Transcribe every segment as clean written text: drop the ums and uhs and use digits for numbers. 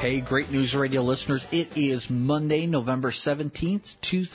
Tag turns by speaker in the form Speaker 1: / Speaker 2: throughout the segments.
Speaker 1: Hey, Great News Radio listeners, it is Monday, November 17th,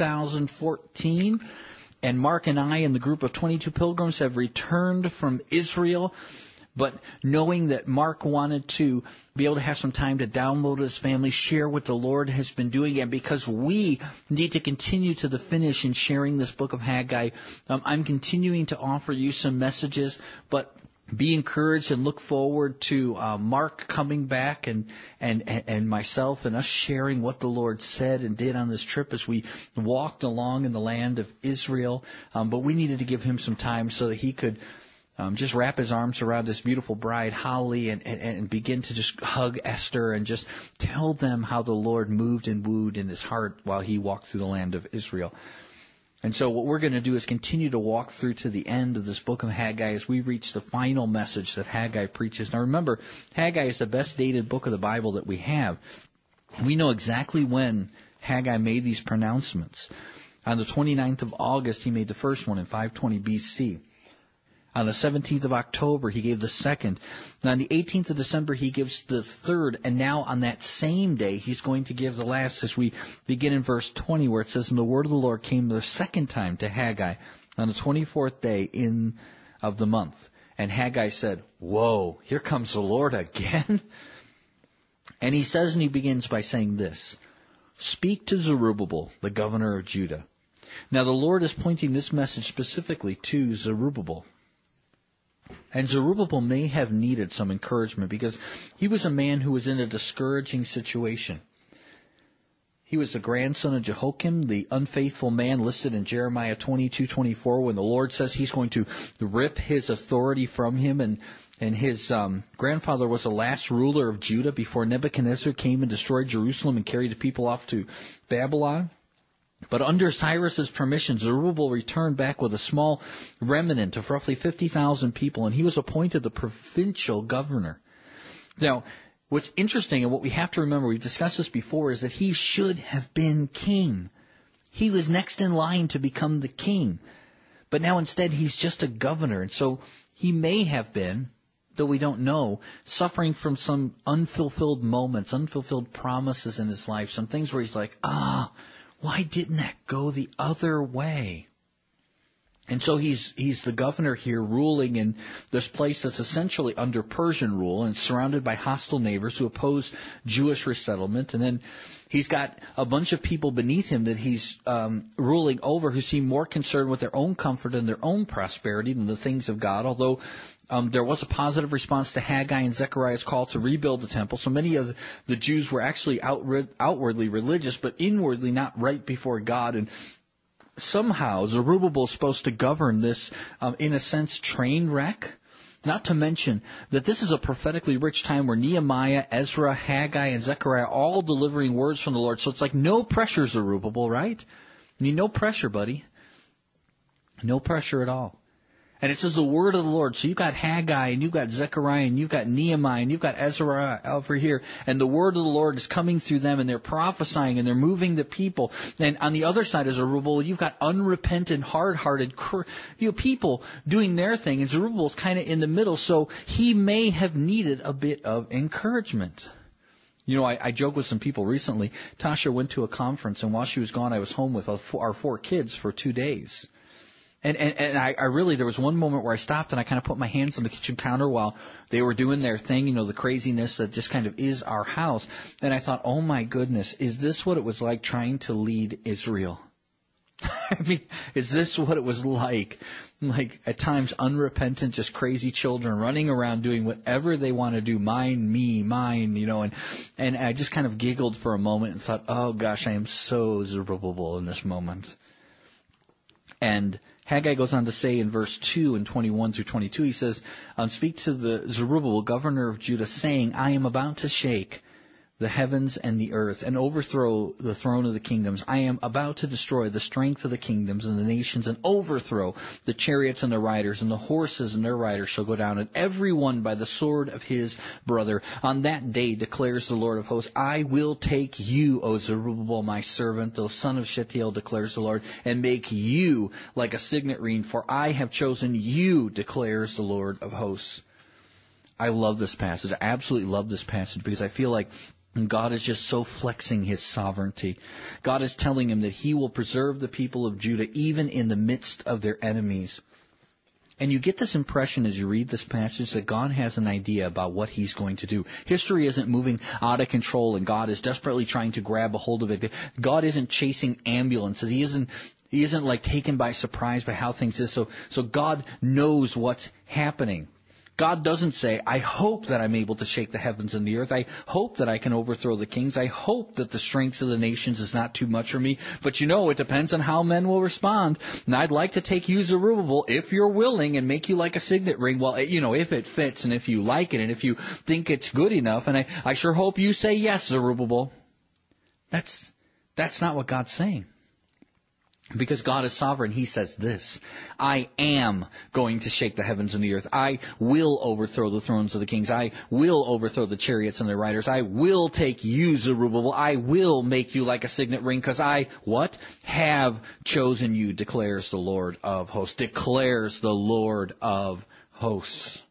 Speaker 1: 2014, and Mark and I and the group of 22 pilgrims have returned from Israel, but knowing that Mark wanted to be able to have some time to download his family, share what the Lord has been doing, and because we need to continue to the finish in sharing this book of Haggai, I'm continuing to offer you some messages, but be encouraged and look forward to Mark coming back and myself and us sharing what the Lord said and did on this trip as we walked along in the land of Israel. But we needed to give him some time so that he could just wrap his arms around this beautiful bride, Holly, and begin to just hug Esther and just tell them how the Lord moved and wooed in his heart while he walked through the land of Israel. And so what we're going to do is continue to walk through to the end of this book of Haggai as we reach the final message that Haggai preaches. Now remember, Haggai is the best dated book of the Bible that we have. We know exactly when Haggai made these pronouncements. On the 29th of August, he made the first one in 520 B.C. On the 17th of October, he gave the second. And on the 18th of December, he gives the third. And now on that same day, he's going to give the last as we begin in verse 20, where it says, "And the word of the Lord came the second time to Haggai on the 24th day of the month. And Haggai said, 'Whoa, here comes the Lord again?' And he says, and he begins by saying this, 'Speak to Zerubbabel, the governor of Judah.'" Now the Lord is pointing this message specifically to Zerubbabel. And Zerubbabel may have needed some encouragement because he was a man who was in a discouraging situation. He was the grandson of Jehoiakim, the unfaithful man listed in Jeremiah 22:24, when the Lord says he's going to rip his authority from him. And his grandfather was the last ruler of Judah before Nebuchadnezzar came and destroyed Jerusalem and carried the people off to Babylon. But under Cyrus's permission, Zerubbabel returned back with a small remnant of roughly 50,000 people, and he was appointed the provincial governor. Now, what's interesting and what we have to remember, we've discussed this before, is that he should have been king. He was next in line to become the king. But now instead he's just a governor, and so he may have been, though we don't know, suffering from some unfulfilled moments, unfulfilled promises in his life, some things where he's like, why didn't that go the other way? And so he's the governor here ruling in this place that's essentially under Persian rule and surrounded by hostile neighbors who oppose Jewish resettlement. And then he's got a bunch of people beneath him that he's ruling over who seem more concerned with their own comfort and their own prosperity than the things of God, although there was a positive response to Haggai and Zechariah's call to rebuild the temple. So many of the Jews were actually outwardly religious, but inwardly not right before God. And somehow Zerubbabel is supposed to govern this, in a sense, train wreck. Not to mention that this is a prophetically rich time where Nehemiah, Ezra, Haggai, and Zechariah are all delivering words from the Lord. So it's like no pressure, Zerubbabel, right? I mean, no pressure, buddy. No pressure at all. And it says the word of the Lord. So you've got Haggai, and you've got Zechariah, and you've got Nehemiah, and you've got Ezra over here. And the word of the Lord is coming through them, and they're prophesying, and they're moving the people. And on the other side of Zerubbabel, you've got unrepentant, hard-hearted people doing their thing. And Zerubbabel's kind of in the middle, so he may have needed a bit of encouragement. You know, I joked with some people recently. Tasha went to a conference, and while she was gone, I was home with our 4 kids for 2 days. And I really, there was one moment where I stopped and I kind of put my hands on the kitchen counter while they were doing their thing, you know, the craziness that just kind of is our house. And I thought, oh my goodness, is this what it was like trying to lead Israel? I mean, is this what it was like? Like, at times, unrepentant, just crazy children running around doing whatever they want to do, mine, you know, and I just kind of giggled for a moment and thought, oh gosh, I am so Zerubbabel in this moment. And Haggai goes on to say in verse 2 and 21 through 22, he says, "Speak to the Zerubbabel, governor of Judah, saying, I am about to shake the heavens and the earth, and overthrow the throne of the kingdoms. I am about to destroy the strength of the kingdoms and the nations, and overthrow the chariots and the riders, and the horses and their riders shall go down, and every one by the sword of his brother. On that day, declares the Lord of hosts, I will take you, O Zerubbabel, my servant, the son of Shealtiel, declares the Lord, and make you like a signet ring, for I have chosen you, declares the Lord of hosts." I love this passage. I absolutely love this passage because I feel like And God is just so flexing His sovereignty. God is telling him that He will preserve the people of Judah even in the midst of their enemies. And you get this impression as you read this passage that God has an idea about what He's going to do. History isn't moving out of control and God is desperately trying to grab a hold of it. God isn't chasing ambulances. He isn't like taken by surprise by how things is. So God knows what's happening. God doesn't say, I hope that I'm able to shake the heavens and the earth. I hope that I can overthrow the kings. I hope that the strength of the nations is not too much for me. But it depends on how men will respond. And I'd like to take you, Zerubbabel, if you're willing, and make you like a signet ring. Well, if it fits and if you like it and if you think it's good enough. And I sure hope you say yes, Zerubbabel. That's not what God's saying. Because God is sovereign, He says this, I am going to shake the heavens and the earth. I will overthrow the thrones of the kings. I will overthrow the chariots and their riders. I will take you, Zerubbabel. I will make you like a signet ring because I, have chosen you, declares the Lord of hosts. Declares the Lord of hosts.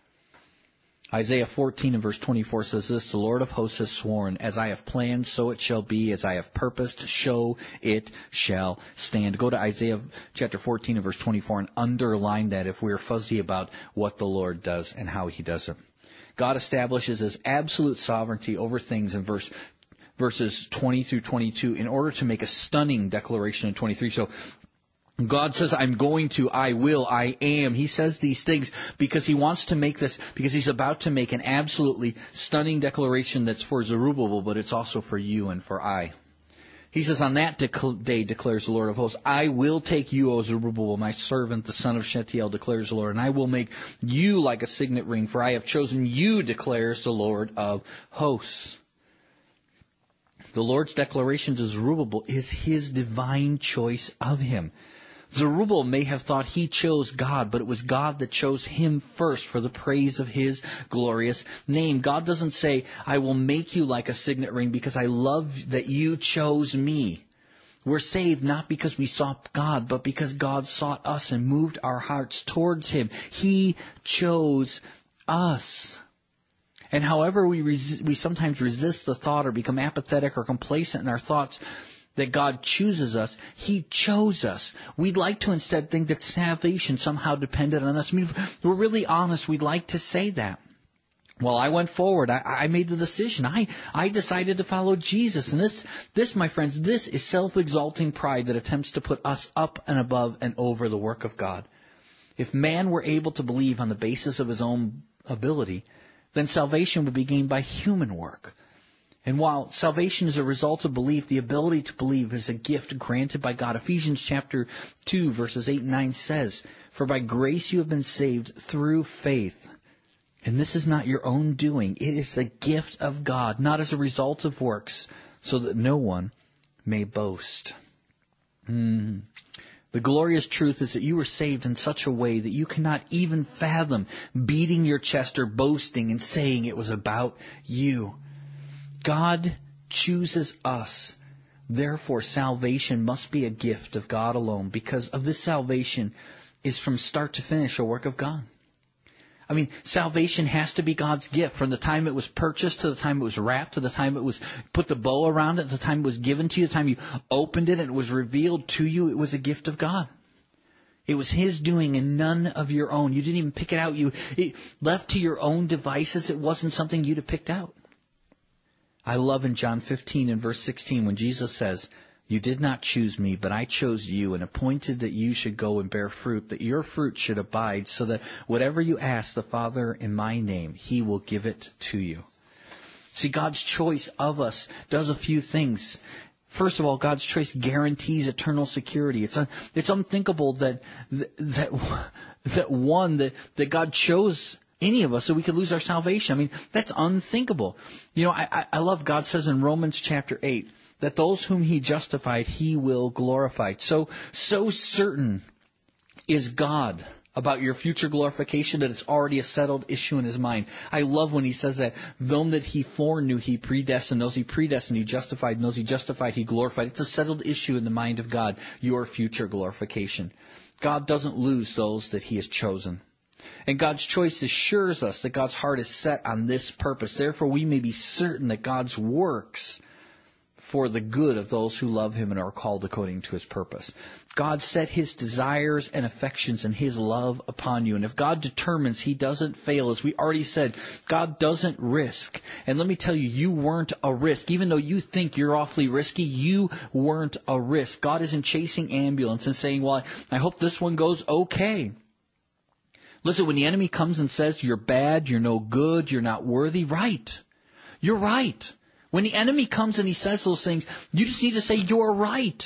Speaker 1: Isaiah 14 and verse 24 says this, the Lord of hosts has sworn, as I have planned, so it shall be, as I have purposed, so it shall stand. Go to Isaiah chapter 14 and verse 24 and underline that if we're fuzzy about what the Lord does and how He does it. God establishes His absolute sovereignty over things in verses 20 through 22 in order to make a stunning declaration in 23. So God says, I'm going to, I will, I am. He says these things because He wants to make this, because He's about to make an absolutely stunning declaration that's for Zerubbabel, but it's also for you and for I. He says, on that day, declares the Lord of hosts, I will take you, O Zerubbabel, my servant, the son of Shealtiel, declares the Lord, and I will make you like a signet ring, for I have chosen you, declares the Lord of hosts. The Lord's declaration to Zerubbabel is His divine choice of him. Zerubbabel may have thought he chose God, but it was God that chose him first for the praise of His glorious name. God doesn't say, I will make you like a signet ring because I love that you chose me. We're saved not because we sought God, but because God sought us and moved our hearts towards Him. He chose us. And however we sometimes resist the thought or become apathetic or complacent in our thoughts that God chooses us, He chose us. We'd like to instead think that salvation somehow depended on us. I mean, if we're really honest, we'd like to say that. Well, I went forward. I made the decision. I decided to follow Jesus. And this, my friends, this is self-exalting pride that attempts to put us up and above and over the work of God. If man were able to believe on the basis of his own ability, then salvation would be gained by human work. And while salvation is a result of belief, the ability to believe is a gift granted by God. Ephesians chapter 2, verses 8 and 9 says, for by grace you have been saved through faith. And this is not your own doing. It is the gift of God, not as a result of works, so that no one may boast. The glorious truth is that you were saved in such a way that you cannot even fathom beating your chest or boasting and saying it was about you. God chooses us. Therefore, salvation must be a gift of God alone, because of this salvation is from start to finish a work of God. I mean, salvation has to be God's gift. From the time it was purchased to the time it was wrapped, to the time it was put the bow around it, to the time it was given to you, the time you opened it and it was revealed to you, it was a gift of God. It was His doing and none of your own. You didn't even pick it out. Left to your own devices, it wasn't something you'd have picked out. I love in John 15 and verse 16 when Jesus says, you did not choose me, but I chose you and appointed that you should go and bear fruit, that your fruit should abide, so that whatever you ask the Father in my name, He will give it to you. See, God's choice of us does a few things. First of all, God's choice guarantees eternal security. It's unthinkable that God chose any of us so we could lose our salvation. I mean, that's unthinkable. You know, I love God says in Romans chapter 8 that those whom He justified, He will glorify. So certain is God about your future glorification that it's already a settled issue in His mind. I love when He says that, them that He foreknew, He predestined. Those He predestined, He justified. And those He justified, He glorified. It's a settled issue in the mind of God, your future glorification. God doesn't lose those that He has chosen. And God's choice assures us that God's heart is set on this purpose. Therefore, we may be certain that God's works for the good of those who love Him and are called according to His purpose. God set His desires and affections and His love upon you. And if God determines, He doesn't fail. As we already said, God doesn't risk. And let me tell you, you weren't a risk. Even though you think you're awfully risky, you weren't a risk. God isn't chasing ambulance and saying, well, I hope this one goes okay. Listen, when the enemy comes and says you're bad, you're no good, you're not worthy, right. You're right. When the enemy comes and he says those things, you just need to say, you're right.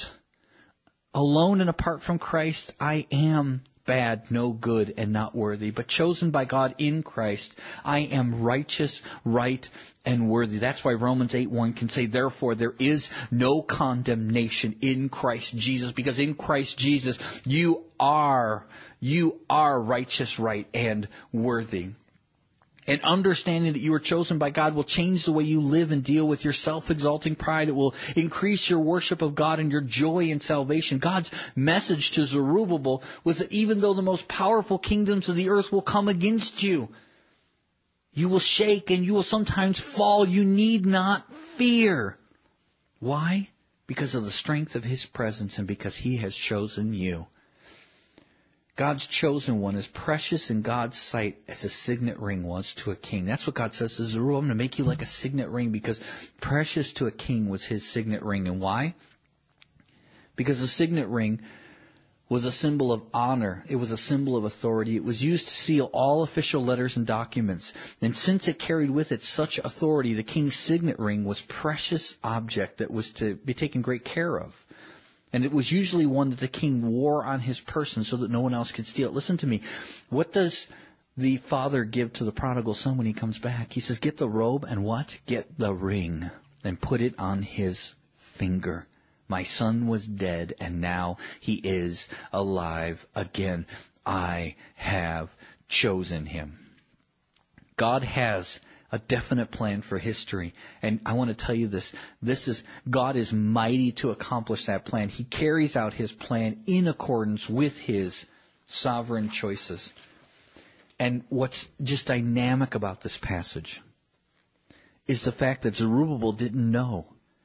Speaker 1: Alone and apart from Christ, I am bad, no good, and not worthy. But chosen by God in Christ, I am righteous, right, and worthy. That's why Romans 8:1 can say, therefore, there is no condemnation in Christ Jesus. Because in Christ Jesus, you are righteous, right, and worthy. And understanding that you are chosen by God will change the way you live and deal with your self-exalting pride. It will increase your worship of God and your joy in salvation. God's message to Zerubbabel was that even though the most powerful kingdoms of the earth will come against you, you will shake and you will sometimes fall. You need not fear. Why? Because of the strength of His presence and because He has chosen you. God's chosen one is precious in God's sight as a signet ring was to a king. That's what God says to Zerubbabel. I'm going to make you like a signet ring, because precious to a king was his signet ring. And why? Because the signet ring was a symbol of honor. It was a symbol of authority. It was used to seal all official letters and documents. And since it carried with it such authority, the king's signet ring was a precious object that was to be taken great care of. And it was usually one that the king wore on his person so that no one else could steal it. Listen to me. What does the father give to the prodigal son when he comes back? He says, get the robe and what? Get the ring and put it on his finger. My son was dead and now he is alive again. I have chosen him. God has a definite plan for history. And I want to tell you this. God is mighty to accomplish that plan. He carries out His plan in accordance with His sovereign choices. And what's just dynamic about this passage is the fact that Zerubbabel didn't know.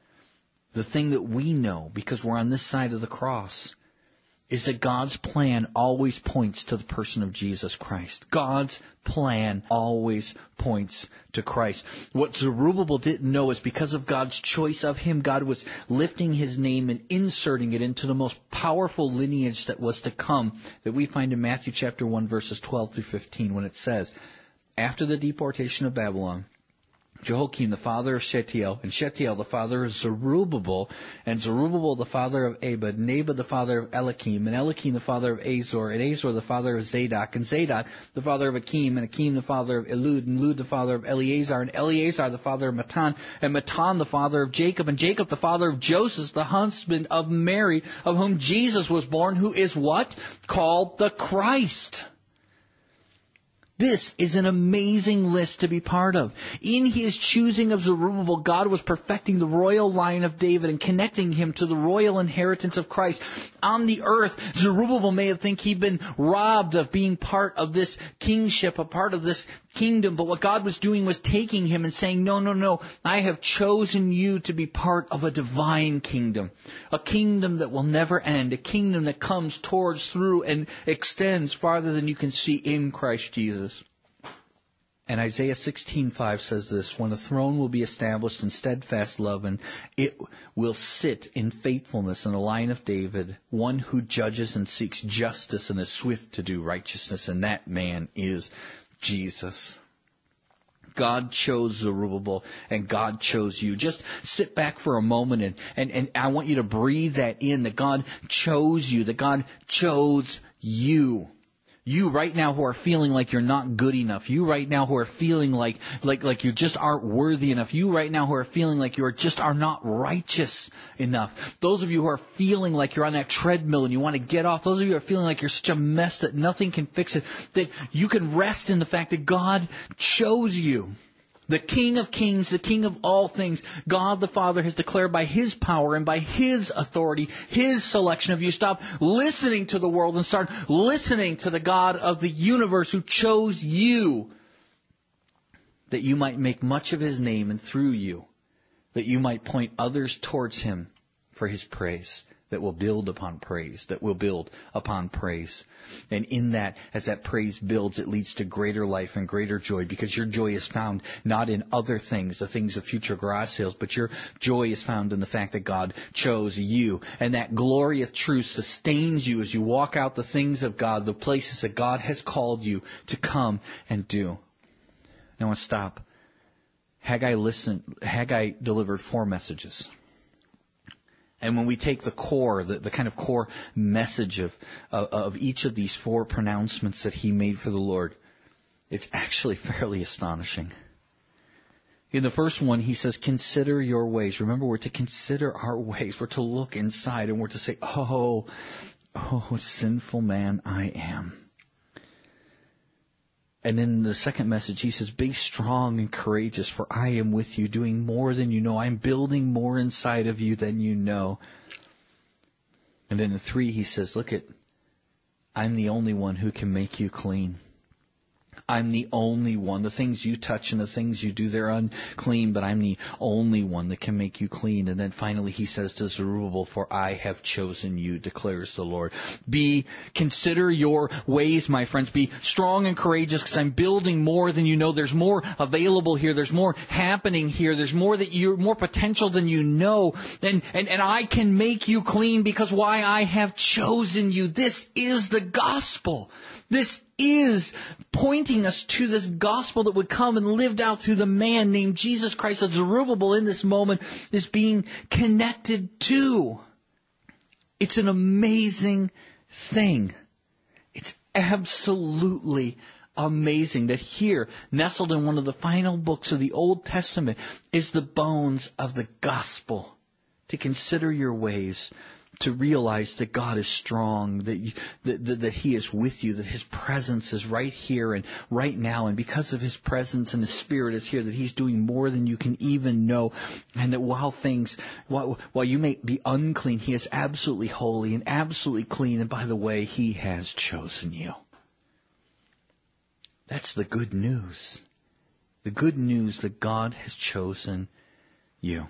Speaker 1: The thing that we know, because we're on this side of the cross, is that God's plan always points to the person of Jesus Christ. God's plan always points to Christ. What Zerubbabel didn't know is because of God's choice of him, God was lifting his name and inserting it into the most powerful lineage that was to come, that we find in Matthew chapter 1, verses 12 through 15, when it says, after the deportation of Babylon, Jehoiakim, the father of Shealtiel, and Shealtiel, the father of Zerubbabel, and Zerubbabel, the father of Abed, and Abed, the father of Eliakim, and Eliakim, the father of Azor, and Azor, the father of Zadok, and Zadok, the father of Akim, and Akim, the father of Elud, and Elud, the father of Eleazar, and Eleazar, the father of Matan, and Matan, the father of Jacob, and Jacob, the father of Joseph, the husband of Mary, of whom Jesus was born, who is what? Called the Christ. This is an amazing list to be part of. In His choosing of Zerubbabel, God was perfecting the royal line of David and connecting him to the royal inheritance of Christ. On the earth, Zerubbabel may have think he'd been robbed of being part of this kingship, a part of this kingdom. But what God was doing was taking him and saying, no, I have chosen you to be part of a divine kingdom. A kingdom that will never end. A kingdom that comes towards, through, and extends farther than you can see in Christ Jesus. And Isaiah 16:5 says this, when a throne will be established in steadfast love, and it will sit in faithfulness in the line of David, one who judges and seeks justice and is swift to do righteousness, and that man is Jesus. God chose Zerubbabel, and God chose you. Just sit back for a moment, and I want you to breathe that in, that God chose you, that God chose you. You right now who are feeling like you're not good enough. You right now who are feeling like you just aren't worthy enough. You right now who are feeling like you are not righteous enough. Those of you who are feeling like you're on that treadmill and you want to get off. Those of you who are feeling like you're such a mess that nothing can fix it. That you can rest in the fact that God chose you. The King of Kings, the King of all things, God the Father has declared by His power and by His authority, His selection of you. Stop listening to the world and start listening to the God of the universe who chose you, that you might make much of His name, and through you, that you might point others towards Him for His praise, that will build upon praise, that will build upon praise. And in that, as that praise builds, it leads to greater life and greater joy, because your joy is found not in other things, the things of future garage sales, but your joy is found in the fact that God chose you. And that glory of truth sustains you as you walk out the things of God, the places that God has called you to come and do. Now I want to stop. Haggai delivered 4 messages. And when we take the core, the kind of core message of each of these 4 pronouncements that he made for the Lord, it's actually fairly astonishing. In the first one, he says, consider your ways. Remember, we're to consider our ways. We're to look inside and we're to say, oh, sinful man I am. And in the second message, he says, be strong and courageous, for I am with you, doing more than you know. I'm building more inside of you than you know. And in the 3, he says, I'm the only one who can make you clean. I'm the only one. The things you touch and the things you do, they're unclean, but I'm the only one that can make you clean. And then finally he says to Zerubbabel, for I have chosen you, declares the Lord. Consider your ways, my friends. Be strong and courageous, because I'm building more than you know. There's more available here. There's more happening here. There's more more potential than you know. And I can make you clean, because why? I have chosen you. This is the gospel. This is pointing us to this gospel that would come and lived out through the man named Jesus Christ, that Zerubbabel in this moment is being connected to. It's an amazing thing. It's absolutely amazing that here, nestled in one of the final books of the Old Testament, is the bones of the gospel. To consider your ways, to realize that God is strong, that He is with you, that His presence is right here and right now, and because of His presence and His Spirit is here, that He's doing more than you can even know, and that while you may be unclean, He is absolutely holy and absolutely clean, and by the way, He has chosen you. That's the good news. The good news that God has chosen you.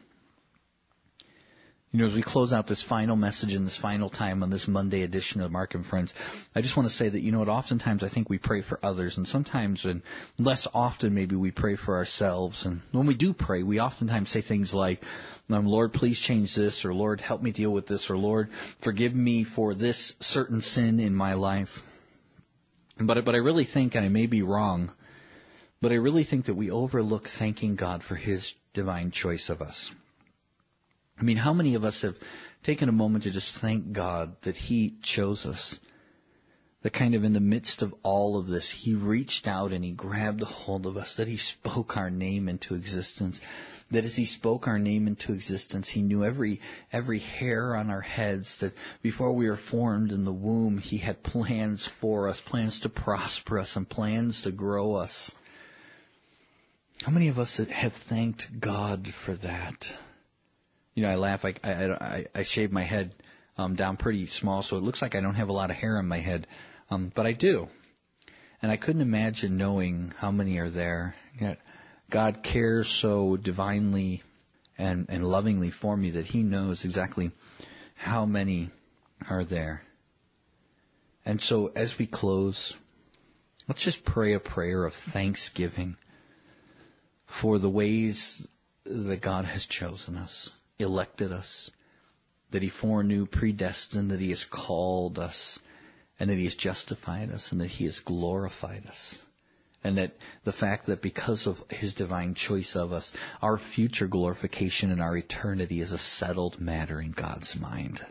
Speaker 1: As we close out this final message in this final time on this Monday edition of Mark and Friends, I just want to say that, oftentimes I think we pray for others, and sometimes, and less often maybe, we pray for ourselves. And when we do pray, we oftentimes say things like, Lord, please change this, or Lord, help me deal with this, or Lord, forgive me for this certain sin in my life. But I really think, and I may be wrong, but I really think that we overlook thanking God for His divine choice of us. How many of us have taken a moment to just thank God that He chose us? That kind of in the midst of all of this, He reached out and He grabbed a hold of us, that He spoke our name into existence. That as He spoke our name into existence, He knew every hair on our heads, that before we were formed in the womb, He had plans for us, plans to prosper us and plans to grow us. How many of us have thanked God for that? I laugh. I shave my head down pretty small, so it looks like I don't have a lot of hair on my head, but I do. And I couldn't imagine knowing how many are there. Yet God cares so divinely and lovingly for me that He knows exactly how many are there. And so as we close, let's just pray a prayer of thanksgiving for the ways that God has chosen us, elected us, that He foreknew, predestined, that He has called us, and that He has justified us, and that He has glorified us. And that the fact that because of His divine choice of us, our future glorification and our eternity is a settled matter in God's mind.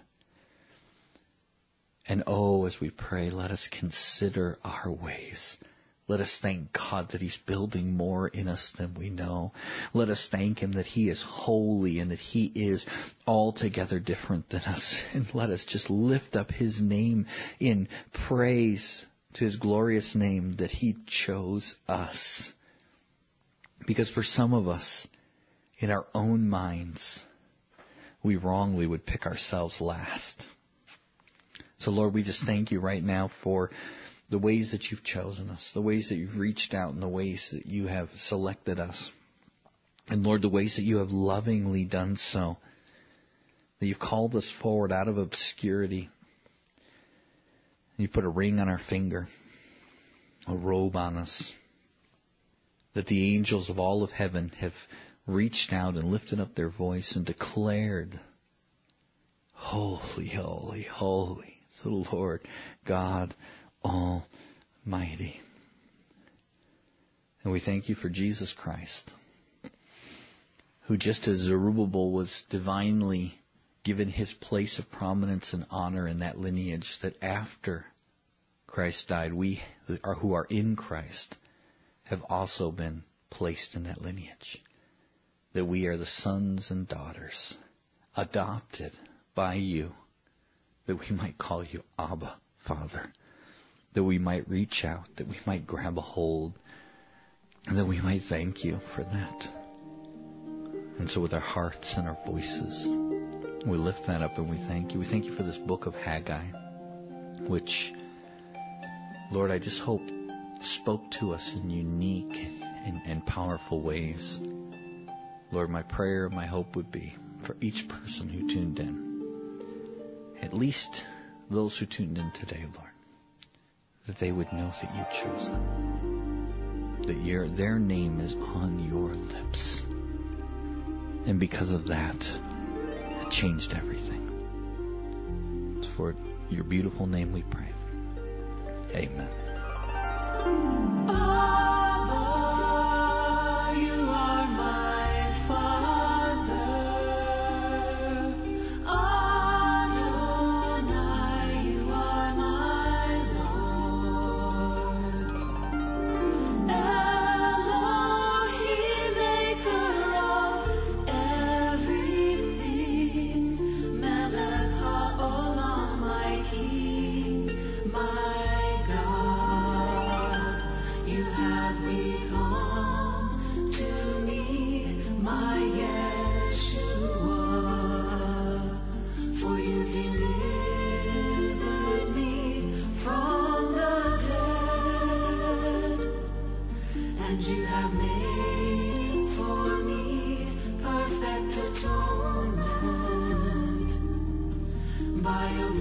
Speaker 1: And as we pray, let us consider our ways. Let us thank God that He's building more in us than we know. Let us thank Him that He is holy and that He is altogether different than us. And let us just lift up His name in praise to His glorious name that He chose us. Because for some of us, in our own minds, we wrongly would pick ourselves last. So Lord, we just thank you right now for the ways that you've chosen us, the ways that you've reached out, and the ways that you have selected us. And Lord, the ways that you have lovingly done so, that you've called us forward out of obscurity. You put a ring on our finger, a robe on us, that the angels of all of heaven have reached out and lifted up their voice and declared, holy, holy, holy is the Lord God Almighty. And we thank you for Jesus Christ, who just as Zerubbabel was divinely given his place of prominence and honor in that lineage, that after Christ died, we who are in Christ have also been placed in that lineage. That we are the sons and daughters, adopted by you, that we might call you Abba, Father, that we might reach out, that we might grab a hold, and that we might thank you for that. And so with our hearts and our voices, we lift that up and we thank you. We thank you for this book of Haggai, which, Lord, I just hope spoke to us in unique and powerful ways. Lord, my prayer, my hope would be for each person who tuned in, at least those who tuned in today, Lord, that they would know that you chose them, that their name is on your lips. And because of that, it changed everything. It's for your beautiful name we pray. Amen.
Speaker 2: By your